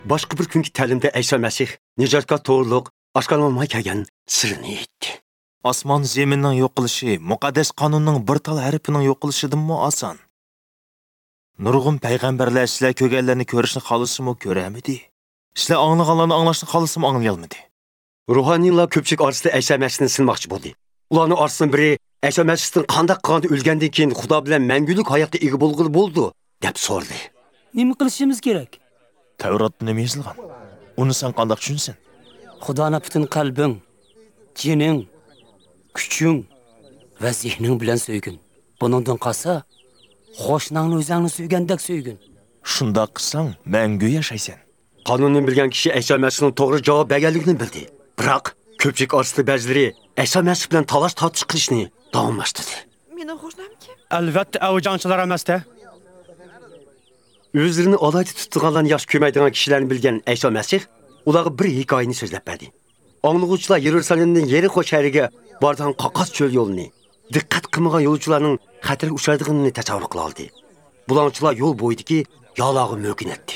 boshqa bir kungi ta'limda Isa Masih nijotga to'g'riliq oshkorlanmay kelgan sirni aytdi. Osmon zaminning yo'q qilishi muqaddas qonunning bir tal harfining yo'q qilishidanmi oson. Nurg'un payg'ambarlar sizlar ko'rganlarni ko'rishni xohlasimi ko'ramidi? Sizlar anglaganlarni anglashni xohlasimi anglay olmadi. Ruhaniylar ko'pchilik orasida Isa Masihni sinmoqchi bo'ldi. Ularning orasidan biri Isa Masihdan qanday qilganda o'lgandan keyin Xudo bilan mangulik hayotga ega bo'lg'ili bo'ldi deb so'radi. Nima qilishimiz kerak? Tavratda nima yozilgan? Uni sen qanday tushunsin? Xudoni butun qalbing, jining, kuching va zehning bilan so'ygin. Buningdan qolsa, qo'shningni o'zingni so'ygandek so'ygin. Shunda qilsang, mangu yashaysan. Qonunni bilgan kishi Isa Masihning to'g'ri javob berganligini bildi. Biroq ko'pchilik orasida ba'zilari Isa Masih bilan talash tortish qilishni davomlashtirdi. Meni qo'shnim kim? Albatta, avjanchilar emas-da. O'zlarini olayda tutganlarni yaxshi ko'rmaydigan kishilarni bilgan Isa Masih ularga bir hikoyani so'zlab berdi. Anglag'uvchilar Yerusalimdan Yerixo shahriga borgan qoqos cho'l yo'lini, diqqat qilmagan yo'lchilarning xatarga uchraydiganini tasavvur qila oldi. Bulanchilar yo'l bo'yidagi yolag'i mo'kinatdi.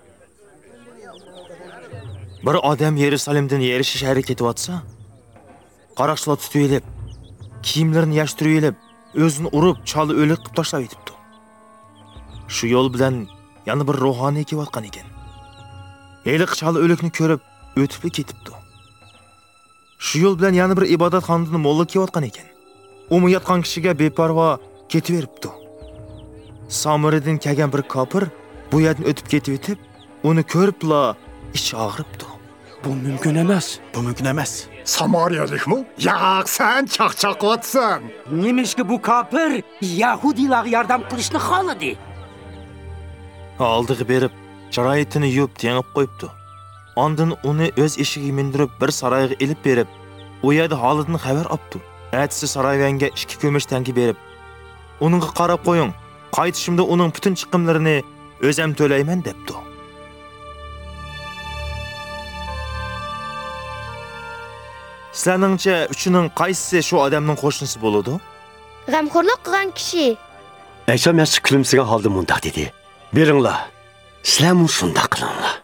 Bir odam Yerusalimdan Yerixo shahriga ketyapsa, qaraqchilar tutib elib, kiyimlarini yashtirib elib, o'zini urib, chalib o'lik qilib tashlab ketibdi. Shu yo'l bilan yana bir ruhoniy kelayotgan ekan. Eliq chalib o'likni ko'rib, o'tib ketibdi. Shu yo'l bilan yana bir ibodatxonadan molla kelayotgan ekan. U yotgan kishiga beparvo ketib beribdi. Samaridan kelgan bir kofir bu yerdan o'tib ketib etib, uni ko'ribla ichi og'ribdi. Bu mumkin emas. Bu mümkün emas. Samariyalikmi? Yo'q, sen chaqchaqotsan. Nimishki bu kafir Yahudilarga yordam qilishni xohladi. Oldiga berib, sharoitini yuvib, tengib qo'yibdi. Ondan uni o'z eshigiga mindirib, bir saroyga elib berib, u yerda holidan xabar olibdi. Ertasi saroyvanga 2 ko'mish tangi berib, uningga qarab qo'ying. Qaytishimda uning butun chiqimlarini o'zim to'layman debdi. Sizlarningcha uchining qaysi shu odamning qo'shnisi bo'ladi? G'amxo'rlik qilgan kishi. Isa Masih kulimsigan holda mundaq dedi. Beringlar, sizlar shunday qilinglar.